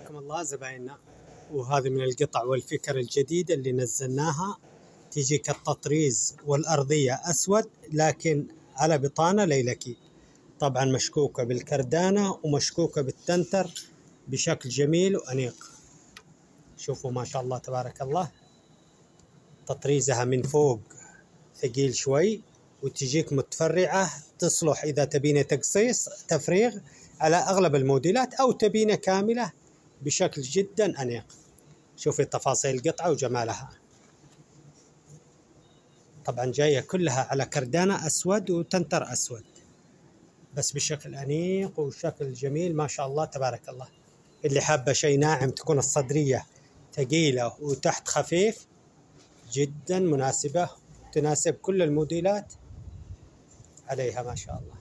حياكم الله زبايننا. وهذه من القطع والفكر الجديدة اللي نزلناها، تجيك التطريز والأرضية أسود لكن على بطانة ليلكي، طبعا مشكوكة بالكردانة ومشكوكة بالتنتر بشكل جميل وأنيق. شوفوا ما شاء الله تبارك الله، تطريزها من فوق ثقيل شوي، وتجيك متفرعة تصلح إذا تبين تقصيص تفريغ على أغلب الموديلات أو تبين كاملة بشكل جدا أنيق. شوفي تفاصيل القطعة وجمالها، طبعا جاية كلها على كردانة أسود وتنتر أسود، بس بشكل أنيق وشكل جميل ما شاء الله تبارك الله. اللي حابة شيء ناعم تكون الصدرية ثقيلة وتحت خفيف، جدا مناسبة، تناسب كل الموديلات عليها ما شاء الله.